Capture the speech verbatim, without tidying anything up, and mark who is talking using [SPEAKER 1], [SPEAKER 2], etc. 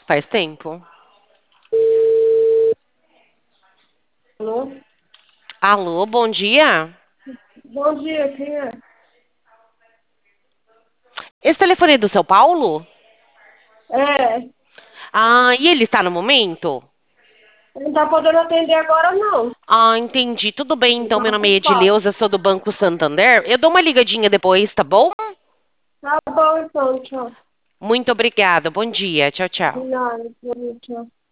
[SPEAKER 1] Faz tempo.
[SPEAKER 2] Alô?
[SPEAKER 1] Alô, bom dia.
[SPEAKER 2] Bom dia, quem é?
[SPEAKER 1] Esse telefone é do seu Paulo?
[SPEAKER 2] É,
[SPEAKER 1] Ah, e ele está no momento?
[SPEAKER 2] ele não tá podendo atender agora, não.
[SPEAKER 1] Ah, entendi. Tudo bem,
[SPEAKER 2] Ele
[SPEAKER 1] então.
[SPEAKER 2] tá
[SPEAKER 1] Meu nome é
[SPEAKER 2] ocupado.
[SPEAKER 1] Edileuza, sou do Banco Santander. Eu dou uma ligadinha depois, tá bom?
[SPEAKER 2] Tá bom, então, tchau.
[SPEAKER 1] Muito obrigada. Bom dia. Tchau,
[SPEAKER 2] De
[SPEAKER 1] tchau.
[SPEAKER 2] nada, tchau.